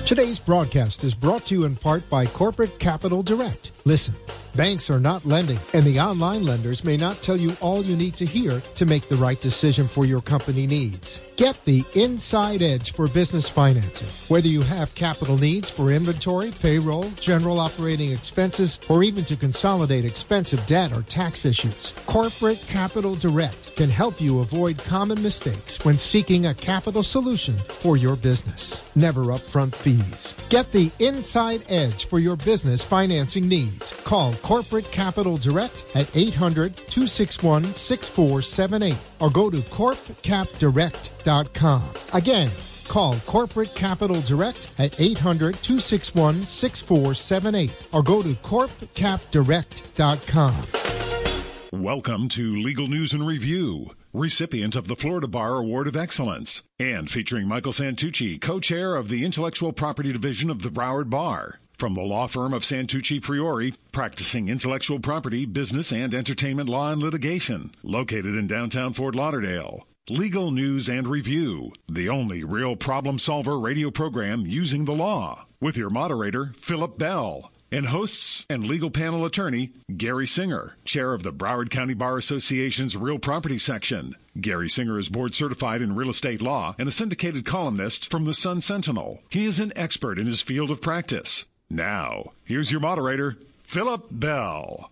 Today's broadcast is brought to you in part by Corporate Capital Direct. Listen, banks are not lending, and the online lenders may not tell you all you need to hear to make the right decision for your company needs. Get the inside edge for business financing. Whether you have capital needs for inventory, payroll, general operating expenses, or even to consolidate expensive debt or tax issues, Corporate Capital Direct can help you avoid common mistakes when seeking a capital solution for your business. Never upfront fees. Get the inside edge for your business financing needs. Call Corporate Capital Direct at 800-261-6478 or go to corpcapdirect.com. Again, call Corporate Capital Direct at 800-261-6478 or go to corpcapdirect.com. Welcome to Legal News and Review, recipient of the Florida Bar Award of Excellence, and featuring Michael Santucci, co-chair of the Intellectual Property Division of the Broward Bar. From the law firm of Santucci Priori, practicing intellectual property, business, and entertainment law and litigation, located in downtown Fort Lauderdale. Legal News and Review, the only real problem solver radio program using the law, with your moderator, Philip Bell, and hosts and legal panel attorney, Gary Singer, chair of the Broward County Bar Association's Real Property Section. Gary Singer is board certified in real estate law and a syndicated columnist from the Sun Sentinel. He is an expert in his field of practice. Now, here's your moderator, Philip Bell.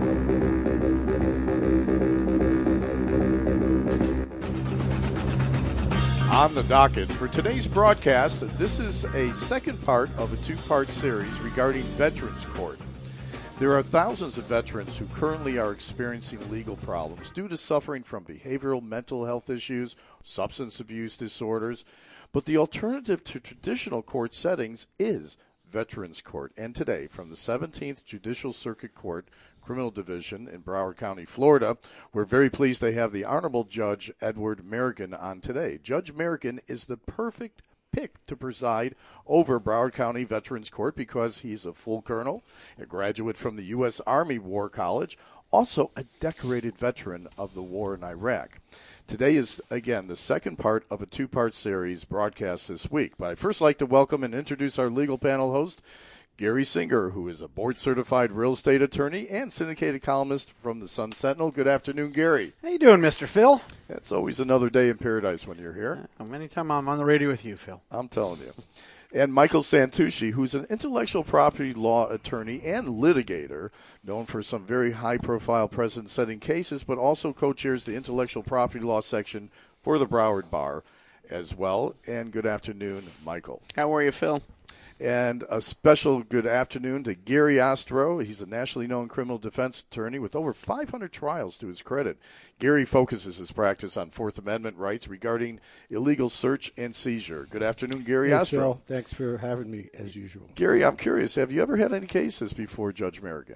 On the docket for today's broadcast, this is a second part of a two-part series regarding Veterans Court. There are thousands of veterans who currently are experiencing legal problems due to suffering from behavioral mental health issues, substance abuse disorders, but the alternative to traditional court settings is Veterans Court. And today, from the 17th Judicial Circuit Court, Criminal Division in Broward County, Florida, we're very pleased to have the Honorable Judge Edward Merrigan on today. Judge Merrigan is the perfect pick to preside over Broward County Veterans Court because he's a full colonel, a graduate from the U.S. Army War College, also a decorated veteran of the war in Iraq. Today is, again, the second part of a two-part series broadcast this week. But I'd first like to welcome and introduce our legal panel host, Gary Singer, who is a board-certified real estate attorney and syndicated columnist from the Sun Sentinel. Good afternoon, Gary. How you doing, Mr. Phil? It's always another day in paradise when you're here. Anytime I'm on the radio with you, Phil. I'm telling you. And Michael Santucci, who's an intellectual property law attorney and litigator, known for some very high-profile precedent-setting cases, but also co-chairs the intellectual property law section for the Broward Bar as well. And good afternoon, Michael. How are you, Phil? And a special good afternoon to Gary Ostro. He's a nationally known criminal defense attorney with over 500 trials to his credit. Gary focuses his practice on Fourth Amendment rights regarding illegal search and seizure. Good afternoon, Gary Ostro. Phil, thanks for having me, as usual. Gary, I'm curious, have you ever had any cases before Judge Merrigan?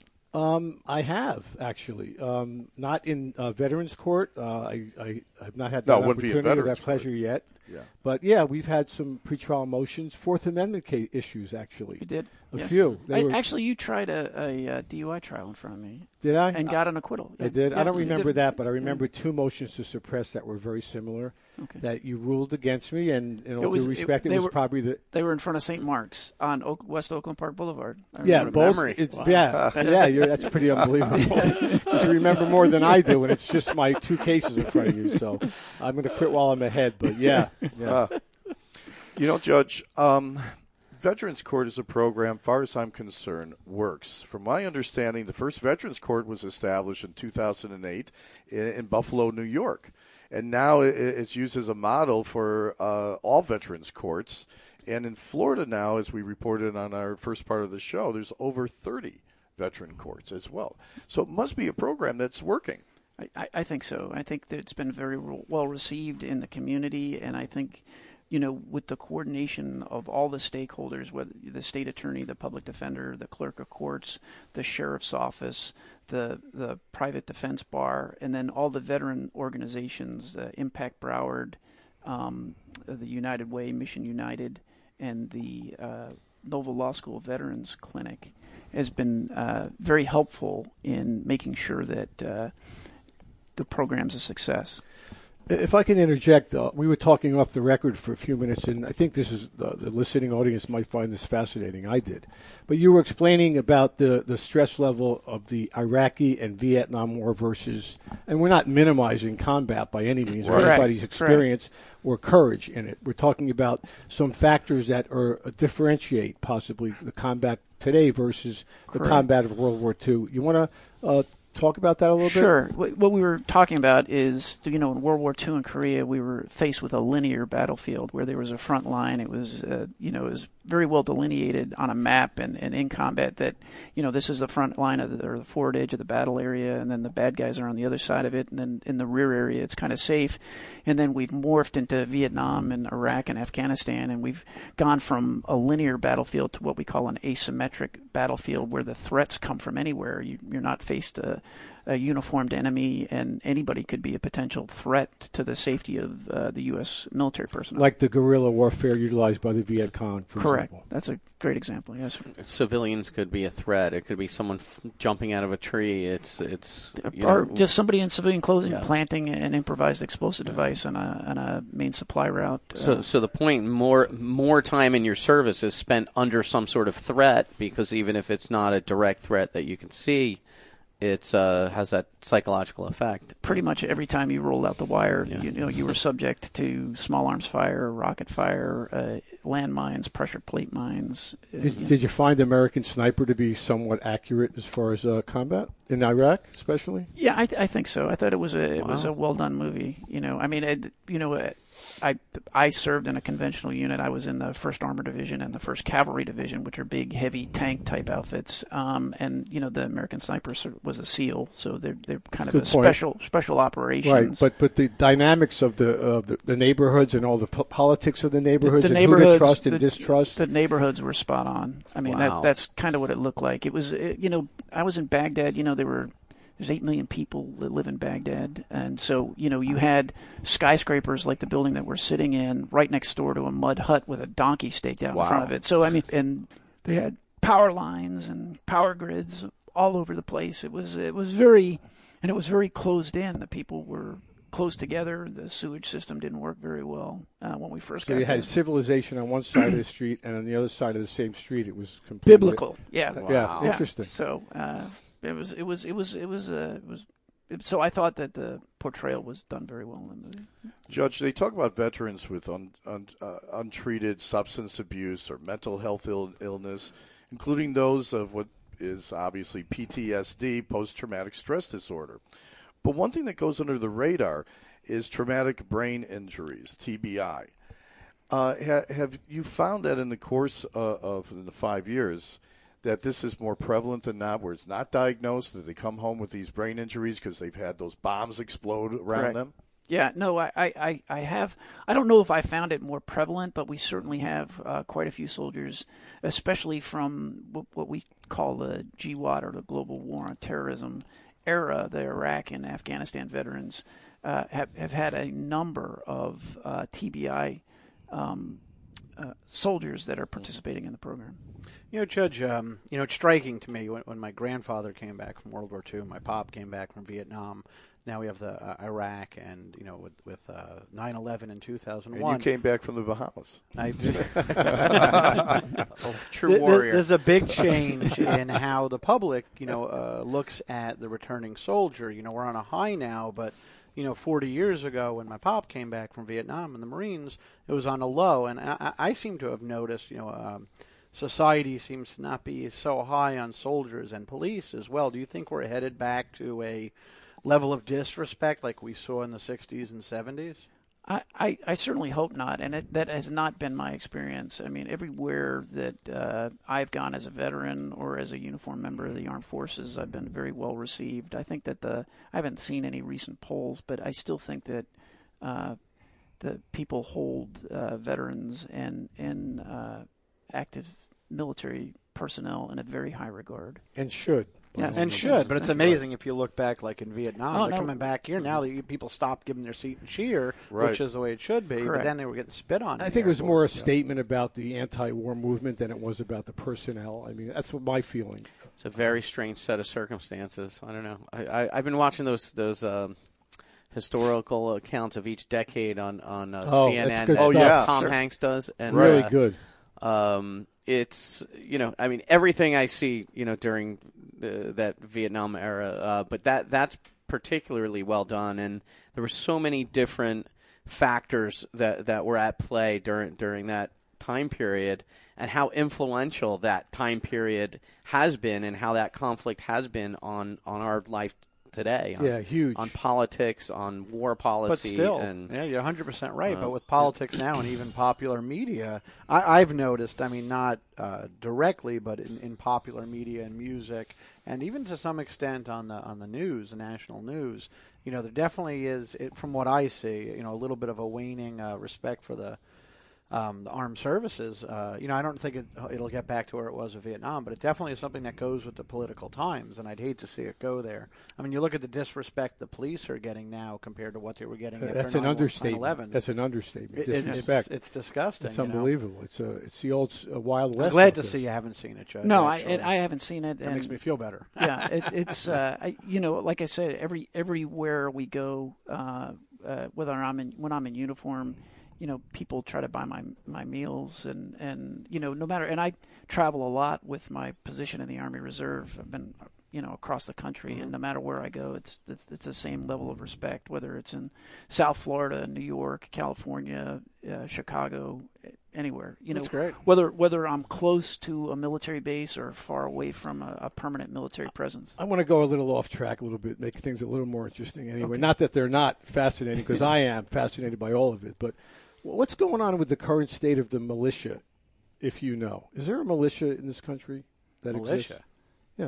I have, actually. Not in Veterans Court. I've not had that opportunity or that pleasure yet. Yeah. But, yeah, we've had some pretrial motions, Fourth Amendment issues, actually. You did? A few. Actually, you tried a DUI trial in front of me. Did I? And got an acquittal. I did. I don't remember that, but I remember two motions to suppress that were very similar. Okay. That you ruled against me, and in all due respect, it was probably the... They were in front of St. Mark's on West Oakland Park Boulevard. Yeah, both. Wow. That's pretty unbelievable. You should remember more than I do, and it's just my two cases in front of you, so I'm going to quit while I'm ahead, but yeah. Judge, Veterans Court is a program, far as I'm concerned, works. From my understanding, the first Veterans Court was established in 2008 in Buffalo, New York. And now it's used as a model for all veterans courts. And in Florida now, as we reported on our first part of the show, there's over 30 veteran courts as well. So it must be a program that's working. I think so. I think that it's been very well received in the community, and I think, with the coordination of all the stakeholders, whether the state attorney, the public defender, the clerk of courts, the sheriff's office, the private defense bar, and then all the veteran organizations, Impact Broward, the United Way, Mission United, and the Nova Law School Veterans Clinic, has been very helpful in making sure that the program's a success. If I can interject, we were talking off the record for a few minutes, and I think this is the listening audience might find this fascinating. I did. But you were explaining about the stress level of the Iraqi and Vietnam War versus, and we're not minimizing combat by any means, or anybody's experience or courage in it. We're talking about some factors that differentiate possibly the combat today versus the combat of World War II. You want to talk about that a little bit? Sure. What we were talking about is, in World War II in Korea, we were faced with a linear battlefield where there was a front line. It was, it was very well delineated on a map and in combat that, this is the front line or the forward edge of the battle area, and then the bad guys are on the other side of it, and then in the rear area it's kind of safe. And then we've morphed into Vietnam and Iraq and Afghanistan, and we've gone from a linear battlefield to what we call an asymmetric battlefield where the threats come from anywhere. You're not faced a uniformed enemy, and anybody could be a potential threat to the safety of the U.S. military personnel. Like the guerrilla warfare utilized by the Viet Cong, for Correct. example. That's a great example, yes. Civilians could be a threat. It could be someone jumping out of a tree. Or just somebody in civilian clothing planting an improvised explosive device on a main supply route. So the point, more time in your service is spent under some sort of threat, because even if it's not a direct threat that you can see, it has that psychological effect. Pretty much every time you rolled out the wire, you were subject to small arms fire, rocket fire, landmines, pressure plate mines. Did you find American Sniper to be somewhat accurate as far as combat in Iraq, especially? Yeah, I think so. I thought it was a well done movie. I served in a conventional unit. I was in the 1st Armored Division and the 1st Cavalry Division, which are big, heavy tank-type outfits. And the American Sniper was a SEAL, so they're kind of a special operations. Right, but the dynamics of the neighborhoods and all the politics of the neighborhoods and who to trust and distrust. The neighborhoods were spot on. I mean, that's kind of what it looked like. It was, I was in Baghdad. There's 8 million people that live in Baghdad. And so, you had skyscrapers like the building that we're sitting in right next door to a mud hut with a donkey staked out in front of it. So, and they had power lines and power grids all over the place. It was very closed in. The people were close together. The sewage system didn't work very well when we first got there. So you had civilization on one side of the street, and on the other side of the same street it was completely biblical. Yeah. Yeah, interesting. So, so I thought that the portrayal was done very well in the movie. Judge, they talk about veterans with untreated substance abuse or mental health illness, including those of what is obviously PTSD, post-traumatic stress disorder. But one thing that goes under the radar is traumatic brain injuries, TBI. Have you found that in the course of the 5 years that this is more prevalent than not, where it's not diagnosed, that they come home with these brain injuries because they've had those bombs explode around them? Yeah, no, I have. I don't know if I found it more prevalent, but we certainly have quite a few soldiers, especially from what we call the GWAT, or the Global War on Terrorism era. The Iraq and Afghanistan veterans have had a number of TBI soldiers that are participating in the program. Judge, it's striking to me when my grandfather came back from World War II, my pop came back from Vietnam. Now we have the Iraq, and with 9/11 in 2001. And you came back from the Bahamas. I did. True warrior. There's a big change in how the public, looks at the returning soldier. We're on a high now, but 40 years ago when my pop came back from Vietnam and the Marines, it was on a low, and I seem to have noticed, society seems to not be so high on soldiers and police as well. Do you think we're headed back to a level of disrespect like we saw in the 60s and 70s? I certainly hope not, and that has not been my experience. I mean, everywhere that I've gone as a veteran or as a uniformed member of the armed forces, I've been very well received. I think that I haven't seen any recent polls, but I still think that the people hold veterans and active military personnel in a very high regard. And should. Yeah, and should, but it's amazing if you look back, like in Vietnam, they're coming back here now. People stopped giving their seat and cheer, which is the way it should be. Correct. But then they were getting spit on. I think it was more a statement about the anti-war movement than it was about the personnel. I mean, that's what my feeling. It's a very strange set of circumstances. I don't know. I've been watching those historical accounts of each decade on that's CNN. good stuff. that Tom Hanks does, and Really good. It's everything I see during that Vietnam era, but that's particularly well done, and there were so many different factors that were at play during that time period, and how influential that time period has been, and how that conflict has been on our life today. Huge. On politics, on war policy. But still, you're 100% right. But with politics now and even popular media, I've noticed, not directly, but in popular media and music, and even to some extent on the news, the national news, there definitely is, from what I see, a little bit of a waning respect for the armed services. I don't think it'll get back to where it was in Vietnam, but it definitely is something that goes with the political times, and I'd hate to see it go there. You look at the disrespect the police are getting now compared to what they were getting after 9/11. That's an understatement. That's an understatement. Disrespect. It's disgusting. It's unbelievable. It's the old Wild West. I'm glad to see you haven't seen it, Judge. No, I haven't seen it. That makes me feel better. Yeah, it's like I said, everywhere we go, when I'm in uniform, people try to buy my meals, and no matter, and I travel a lot with my position in the Army Reserve. I've been across the country, and no matter where I go, it's the same level of respect, whether it's in South Florida, New York, California, Chicago, anywhere. That's great. Whether I'm close to a military base or far away from a permanent military presence. I want to go a little off track a little bit, make things a little more interesting anyway. Okay. Not that they're not fascinating, because I am fascinated by all of it, but what's going on with the current state of the militia, if you know? Is there a militia in this country that exists? Yeah.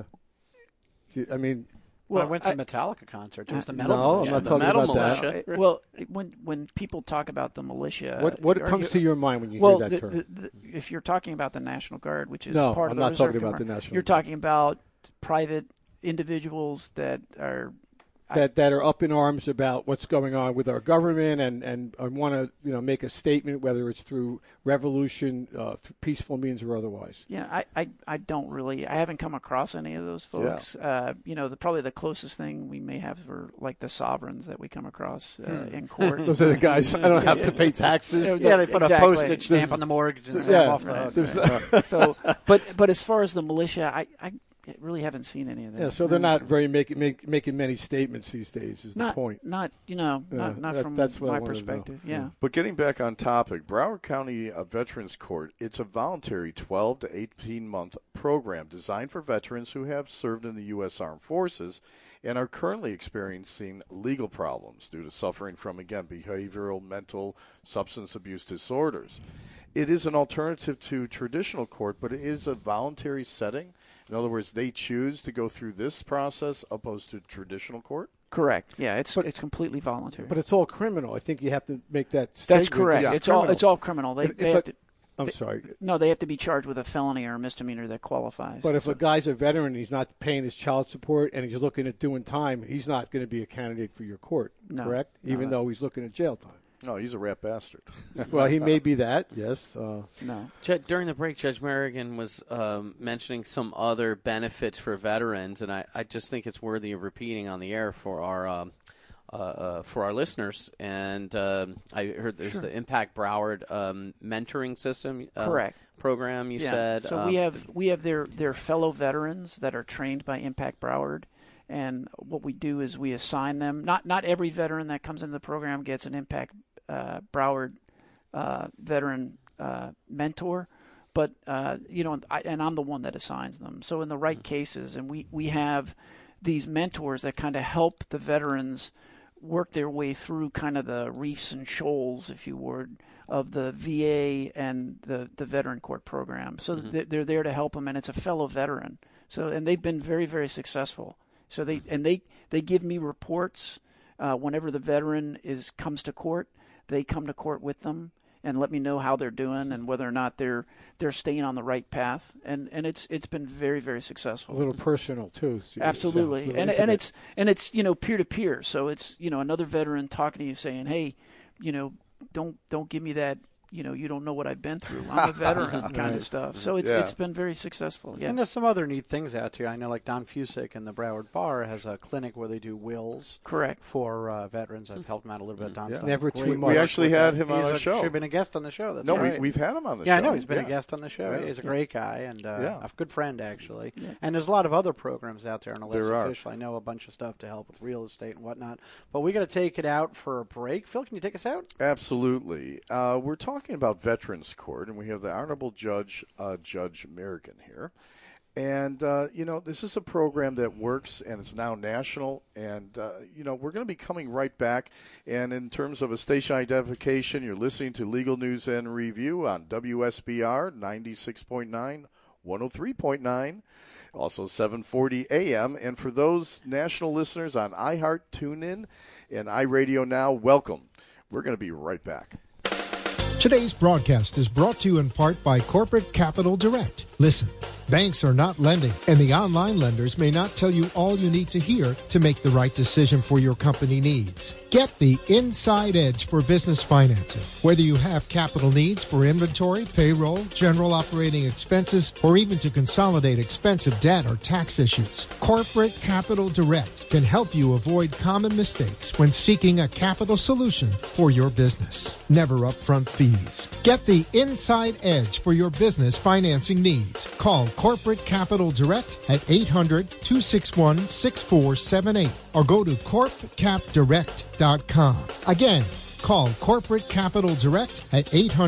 Well, I went to the Metallica concert. It was the metal militia. I'm not talking metal about militia. that. Well, when people talk about the militia, what comes to your mind when you hear that term? If you're talking about the National Guard, which is part of I'm the not Reserve talking about Guard, the National you're Guard. talking about private individuals that are that are up in arms about what's going on with our government and want to make a statement, whether it's through revolution, through peaceful means or otherwise. Yeah, I don't really. I haven't come across any of those folks. Yeah. Probably the closest thing we may have are like the sovereigns that we come across in court. Those are the guys I don't have to pay taxes. Yeah, they put a postage stamp on the mortgage and stamp off the hook. So, but as far as the militia, I really haven't seen any of that. Yeah, so they're not very making many statements these days. Is the point? Not from that's what my I wanted perspective. To know. Yeah. But getting back on topic, Broward County Veterans Court, it's a voluntary 12 to 18-month program designed for veterans who have served in the U.S. Armed Forces and are currently experiencing legal problems due to suffering from, again, behavioral, mental, substance abuse disorders. It is an alternative to traditional court, but it is a voluntary setting. In other words, they choose to go through this process opposed to traditional court? Correct. Yeah, it's completely voluntary. But it's all criminal. I think you have to make that statement. That's correct. Yeah, it's all criminal. They have to. I'm sorry. No, they have to be charged with a felony or a misdemeanor that qualifies. But if a guy's a veteran and he's not paying his child support and he's looking at doing time, he's not going to be a candidate for your court, correct? Even though he's looking at jail time. No, he's a rat bastard. Well, he may be that, yes. No. During the break, Judge Merrigan was mentioning some other benefits for veterans, and I just think it's worthy of repeating on the air for our listeners. And I heard there's the Impact Broward mentoring system. Correct. Program, you said. So we have their fellow veterans that are trained by Impact Broward. And what we do is we assign them. Not every veteran that comes into the program gets an Impact Broward veteran mentor, but and I'm the one that assigns them. So in the right cases, and we have these mentors that kind of help the veterans work their way through kind of the reefs and shoals, if you would, of the VA and the veteran court program. So they're there to help them, and it's a fellow veteran. So and they've been very, very successful. So they give me reports whenever the veteran comes to court. They come to court with them and let me know how they're doing and whether or not they're staying on the right path. And it's been very, very successful. A little personal too. Absolutely, and it's peer to peer. So it's another veteran talking to you saying, hey, don't give me that you don't know what I've been through. I'm a veteran kind of stuff. So it's been very successful. Yeah. And there's some other neat things out here. I know, like Don Fusick in the Broward Bar has a clinic where they do wills. Correct. For veterans. I've helped him out a little bit. Don's done Never great too work much. We actually had him on the Should show. have been a guest on the show. That's No, right. we've had him on the show. Yeah, I know. He's been a guest on the show. Yeah. He's a great guy and Yeah. a good friend, actually. Yeah. And there's a lot of other programs out there on the less There are. official. I know a bunch of stuff to help with real estate and whatnot. But we got to take it out for a break. Phil, can you take us out? Absolutely. We're talking about Veterans Court, and we have the Honorable Judge Merrigan here. And, this is a program that works, and it's now national. And, we're going to be coming right back. And in terms of a station identification, you're listening to Legal News and Review on WSBR 96.9, 103.9. Also 740 AM. And for those national listeners on iHeart, TuneIn, and iRadio Now, welcome. We're going to be right back. Today's broadcast is brought to you in part by Corporate Capital Direct. Listen, banks are not lending, and the online lenders may not tell you all you need to hear to make the right decision for your company needs. Get the inside edge for business financing. Whether you have capital needs for inventory, payroll, general operating expenses, or even to consolidate expensive debt or tax issues, Corporate Capital Direct can help you avoid common mistakes when seeking a capital solution for your business. Never upfront fees. Get the inside edge for your business financing needs. Call Corporate Capital Direct at 800-261-6478 or go to corpcapdirect.com. Again, call Corporate Capital Direct at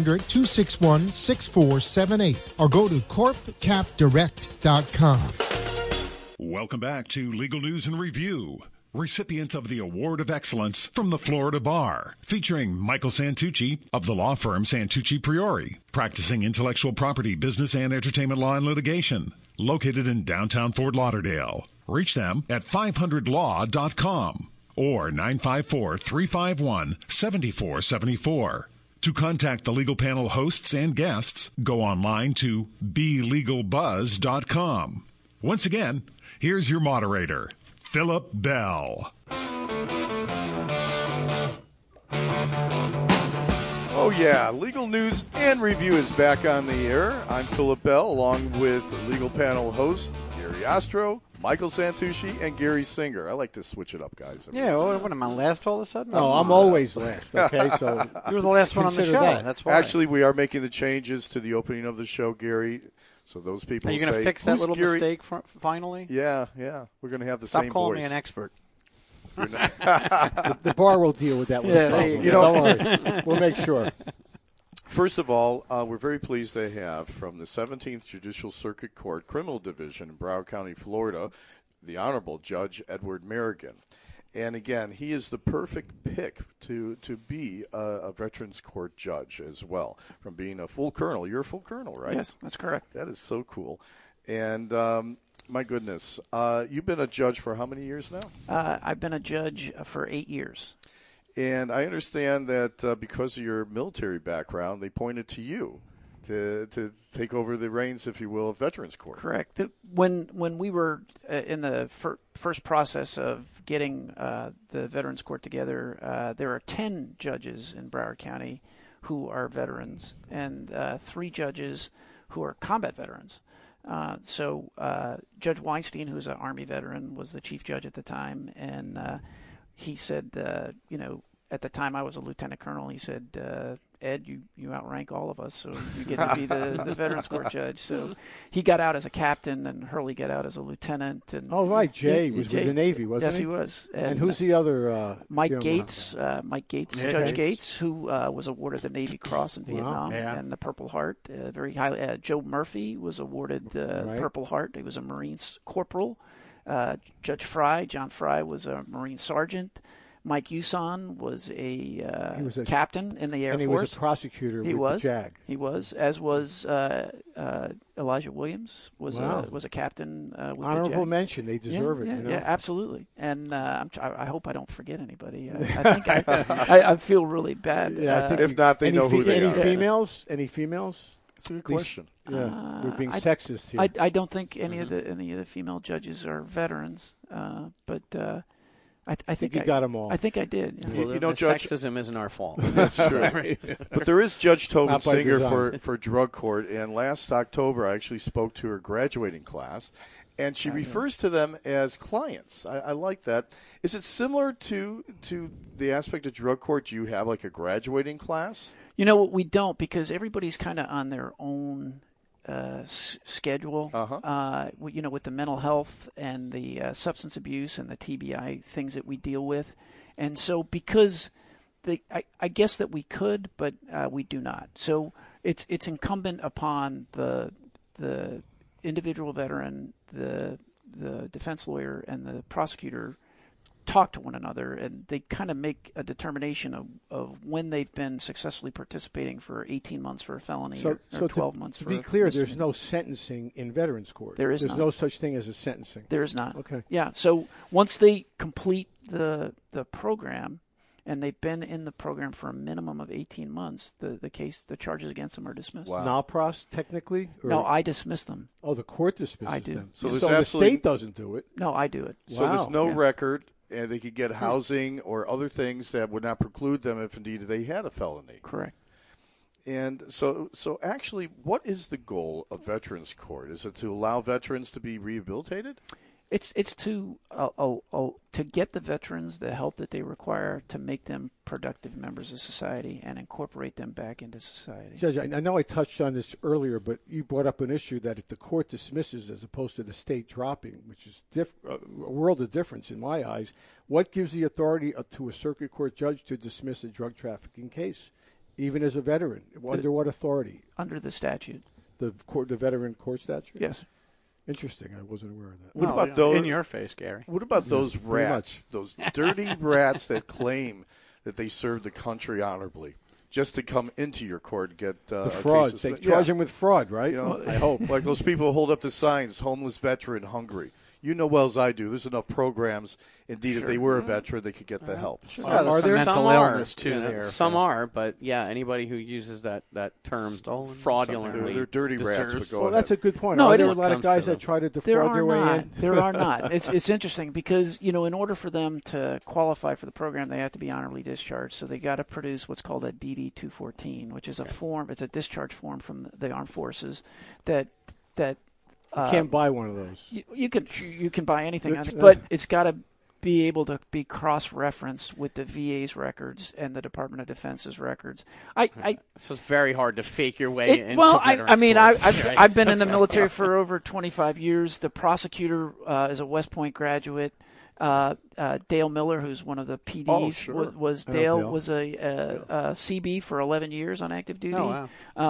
800-261-6478 or go to corpcapdirect.com. Welcome back to Legal News and Review. Recipient of the Award of Excellence from the Florida Bar, featuring Michael Santucci of the law firm Santucci Priori, practicing intellectual property, business, and entertainment law and litigation, located in downtown Fort Lauderdale. Reach them at 500law.com or 954-351-7474. To contact the legal panel hosts and guests, go online to BeLegalBuzz.com. Once again, here's your moderator, Philip Bell. Oh, yeah. Legal News and Review is back on the air. I'm Philip Bell, along with legal panel host Gary Ostro, Michael Santucci, and Gary Singer. I like to switch it up, guys. Yeah, what am I, last all of a sudden? No, I'm always last, okay? So you were the last one on the show. Consider that. That's why. Actually, we are making the changes to the opening of the show, Gary. So those people Are you going to fix that "Who's little Gary?" mistake finally? Yeah. We're going to have the Stop same calling voice. me an expert. the bar will deal with that one. Yeah, there you Don't worry. We'll make sure. First of all, we're very pleased to have from the 17th Judicial Circuit Court Criminal Division in Broward County, Florida, the Honorable Judge Edward Merrigan. And again, he is the perfect pick to be a Veterans Court judge as well, from being a full colonel. You're a full colonel, right? Yes, that's correct. That is so cool. And my goodness, you've been a judge for how many years now? I've been a judge for 8 years. And I understand that because of your military background, they pointed to you to take over the reins, if you will, of Veterans Court. Correct. When we were in the first process of getting the Veterans Court together, there are 10 judges in Broward County who are veterans and 3 judges who are combat veterans. So Judge Weinstein, who's an Army veteran, was the chief judge at the time, and he said, at the time I was a lieutenant colonel, he said, Ed, you outrank all of us, so you get to be the Veterans Court judge. So he got out as a captain, and Hurley got out as a lieutenant. And Oh, right. Jay was with the Navy, wasn't yes, he? he was. And who's the other? Mike Gates, Judge Gates. Gates, who was awarded the Navy Cross in Vietnam and the Purple Heart, very highly. Joe Murphy was awarded the Purple Heart. He was a Marines corporal. Judge Fry, John Fry, was a Marine sergeant. Mike Uson was a captain in the Air Force. And he was a prosecutor with the JAG. He was, as was Elijah Williams, was a captain with the JAG. Honorable mention. They deserve it. Yeah, absolutely. And I hope I don't forget anybody. I think I feel really bad. Yeah, I think if not, they know who they are. Any females? Any females? That's a good question. Yeah, we're being sexist here. I don't think any of the female judges are veterans, but I think you got them all. I think I did. Yeah. You the know, Judge, sexism isn't our fault. That's true. But there is Judge Tobin Not by Singer design. for drug court, and last October I actually spoke to her graduating class, and she refers to them as clients. I like that. Is it similar to the aspect of drug court? Do you have like a graduating class? You know what? We don't, because everybody's kind of on their own schedule. You know, with the mental health and the substance abuse and the TBI things that we deal with, and so because I guess that we could, but we do not. So it's incumbent upon the individual veteran, the defense lawyer, and the prosecutor talk to one another, and they kind of make a determination of when they've been successfully participating for 18 months for a felony or 12 months to for be a clear, misdemeanor. there's no sentencing in Veterans Court. There's not. No such thing as a sentencing. There is not. Okay. Yeah, so once they complete the program, and they've been in the program for a minimum of 18 months, the charges against them are dismissed. Wow. NALPROS, technically? Or? No, I dismiss them. Oh, the court dismisses I do. them. So So, there's the absolutely- state doesn't do it. No, I do it. So Wow. there's no Yeah. record, and they could get housing or other things that would not preclude them if indeed they had a felony. Correct. And so actually, what is the goal of Veterans Court? Is it to allow veterans to be rehabilitated? It's to get the veterans the help that they require to make them productive members of society and incorporate them back into society. Judge, I know I touched on this earlier, but you brought up an issue that if the court dismisses as opposed to the state dropping, which is a world of difference in my eyes, what gives the authority to a circuit court judge to dismiss a drug trafficking case, even as a veteran? Under what authority? Under the statute. The veteran court statute? Yes. Interesting. I wasn't aware of that. What about those in your face, Gary? What about those pretty rats, those dirty rats that claim that they served the country honorably, just to come into your court and get The fraud. They charge him with fraud, right? You know, I hope. Like those people who hold up the signs, homeless veteran hungry. You know well as I do, there's enough programs. Indeed, if they were a veteran, they could get the help. Are there some mental are, illness too there? Some are, but yeah, anybody who uses that term fraudulently, They're dirty rats, deserves- but go Well, that's a good point. No, Are it there is- a lot of comes to guys them. that try to There defraud are their way not. in? There are not. It's interesting because, you know, in order for them to qualify for the program, they have to be honorably discharged. So they got to produce what's called a DD 214, which is a form. It's a discharge form from the armed forces that You can't buy one of those. you can buy anything on It's- it, but it's got to be able to be cross-referenced with the VA's records and the Department of Defense's records. So it's very hard to fake your way into I veterans mean, courts, right? I've been in the military for over 25 years. The prosecutor is a West Point graduate. Dale Miller, who's one of the PDs, Oh, sure. was I know Dale Dale. was a CB for 11 years on active duty. Oh,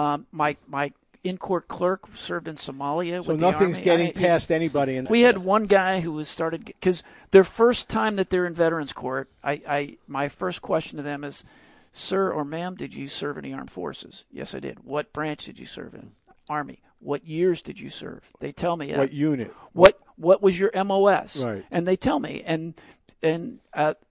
My in-court clerk served in Somalia. So with nothing's the Army. getting past anybody. We had one guy who was started because their first time that they're in Veterans Court, my first question to them is, "Sir or ma'am, did you serve in the armed forces?" "Yes, I did." "What branch did you serve in?" "Army." "What years did you serve?" They tell me. What unit? What was your MOS? Right. And they tell me, and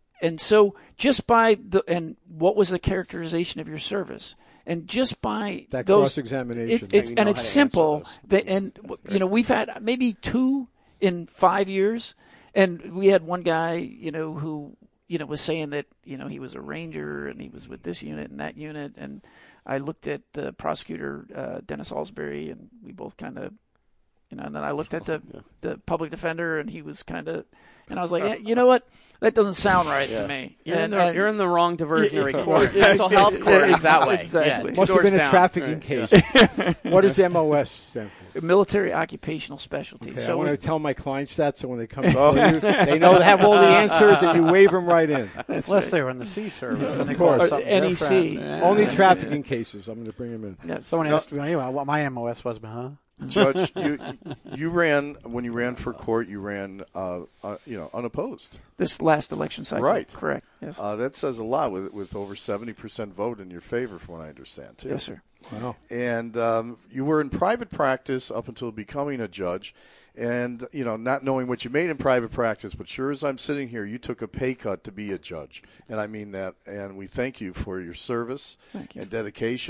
so just by what was the characterization of your service? And just by That those cross-examination. it's You know and it's how to simple. answer You know, we've had maybe 2 in 5 years, and we had one guy, you know, who was saying that he was a ranger and he was with this unit and that unit, and I looked at the prosecutor Dennis Salisbury, and we both kind of, and then I looked at the public defender, and he was kind of, and I was like, you know what? That doesn't sound right to me. You're in And- the wrong diversionary court. Mental health court is that way. Exactly. Yeah, Must have been a doors down. trafficking case. What does MOS stand for? military occupational specialty. Okay, I So want to tell my clients that, so when they come to you, they know they have all the answers, and you wave them right in. Unless they were in the sea service. and they course. call it something NEC. different. Yeah. Only trafficking cases. I'm going to bring them in. yes. Someone asked me what my MOS was, but Judge, you ran when you ran for court. You ran, unopposed. This last election cycle. Right. Correct. Yes. That says a lot with over 70% vote in your favor, from what I understand, too. Yes, sir. Wow. And you were in private practice up until becoming a judge. And, not knowing what you made in private practice, but sure as I'm sitting here, you took a pay cut to be a judge. And I mean that. And we thank you for your service Thank you. and dedication.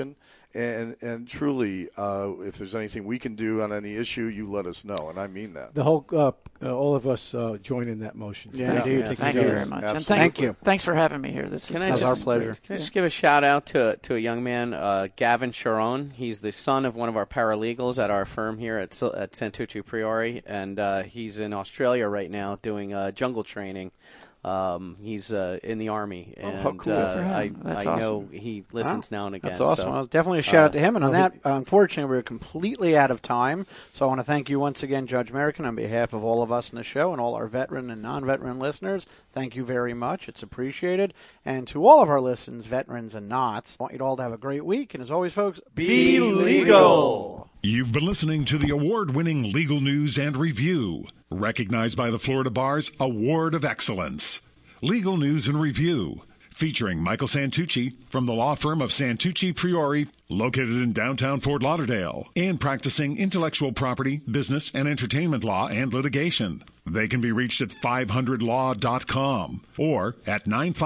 And truly, if there's anything we can do on any issue, you let us know, and I mean that. The whole, all of us join in that motion. Yeah, indeed. Thank you very much. Absolutely. And Thank you. Thanks for having me here. This is our pleasure. Can I just give a shout out to a young man, Gavin Sharon? He's the son of one of our paralegals at our firm here at Santucci Priori, and he's in Australia right now doing jungle training. He's in the Army, and how cool. I That's know he listens now and again. That's awesome. So, Well, definitely a shout out to him. And on that, unfortunately, we're completely out of time. So I want to thank you once again, Judge American, on behalf of all of us in the show and all our veteran and non-veteran listeners. Thank you very much. It's appreciated. And to all of our listeners, veterans and not, I want you all to have a great week. And as always, folks, be legal. You've been listening to the award-winning Legal News and Review, recognized by the Florida Bar's Award of Excellence. Legal News and Review, featuring Michael Santucci from the law firm of Santucci Priori, located in downtown Fort Lauderdale, and practicing intellectual property, business, and entertainment law and litigation. They can be reached at 500law.com or at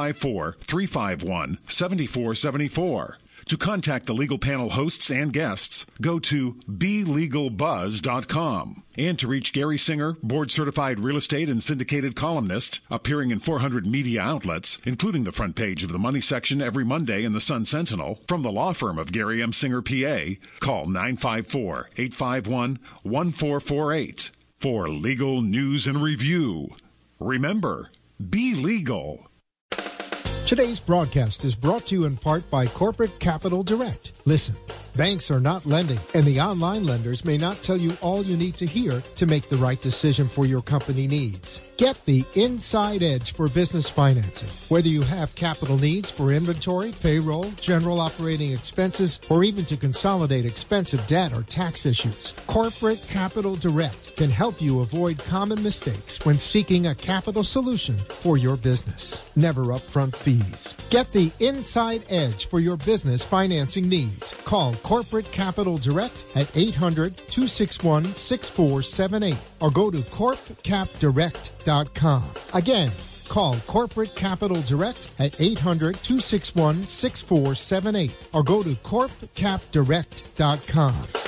954-351-7474. To contact the legal panel hosts and guests, go to BeLegalBuzz.com. And to reach Gary Singer, board-certified real estate and syndicated columnist, appearing in 400 media outlets, including the front page of the Money section every Monday in the Sun Sentinel, from the law firm of Gary M. Singer, PA, call 954-851-1448 for Legal News and Review. Remember, be legal. Today's broadcast is brought to you in part by Corporate Capital Direct. Listen, banks are not lending, and the online lenders may not tell you all you need to hear to make the right decision for your company needs. Get the inside edge for business financing. Whether you have capital needs for inventory, payroll, general operating expenses, or even to consolidate expensive debt or tax issues, Corporate Capital Direct can help you avoid common mistakes when seeking a capital solution for your business. Never upfront fees. Get the inside edge for your business financing needs. Call Corporate Capital Direct at 800-261-6478 or go to corpcapdirect.com. Again, call Corporate Capital Direct at 800-261-6478 or go to corpcapdirect.com.